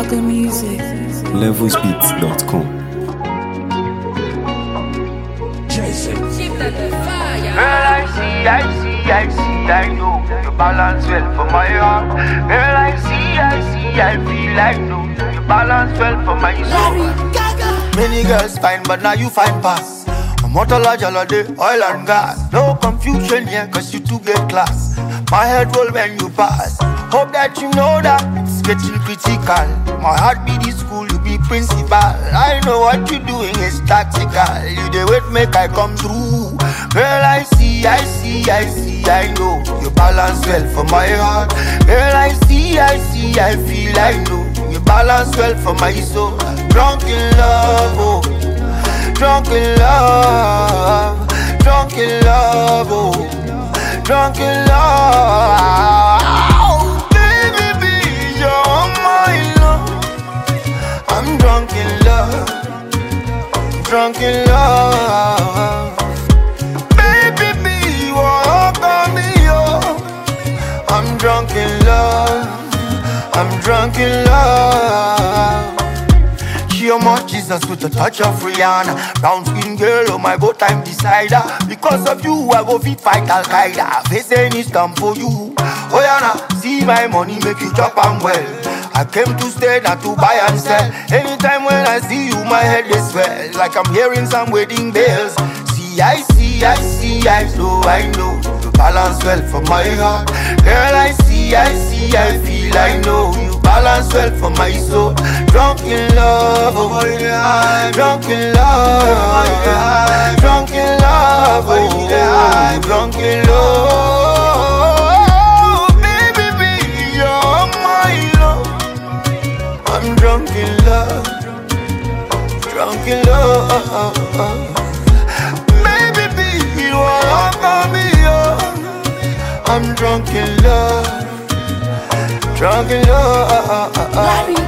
Gaga Music. Levelsbeats.com. Girl, I know you balance well for my heart. Girl, I feel like no, you balance well for my soul. Many girls fine, but now you find pass. I'm not a large holiday, oil and gas. No confusion here, cause you two get class. My head roll when you pass. Hope that you know that it's getting critical. My heart be the school, you be principal. I know what you're doing is tactical. You the wait make I come through. Girl, I know you balance well for my heart. Girl, I feel I know you balance well for my soul. Drunk in love, oh, drunk in love, drunk in love, oh, drunk in love. Baby, you're my love. I'm drunk in love, drunk in love. I'm drunk in love, I'm drunk in love. She a more Jesus with a touch of Rihanna. Brown skin girl, oh my god, time decider. Because of you, I go fit fight Al-Qaeda. Face any stamp for you. Oh yeah, now, see my money make you chop and well. I came to stay, not to buy and sell. Anytime when I see you, my head is swell. Like I'm hearing some wedding bells. I know you balance well for my heart. Girl, I feel I know you balance well for my soul. Drunk in love, oh yeah, drunk in love, yeah. Drunk in love, oh yeah, drunk in love. Baby, you're my love. I'm drunk in love, drunk in love. I'm drunk in love, drunk in love.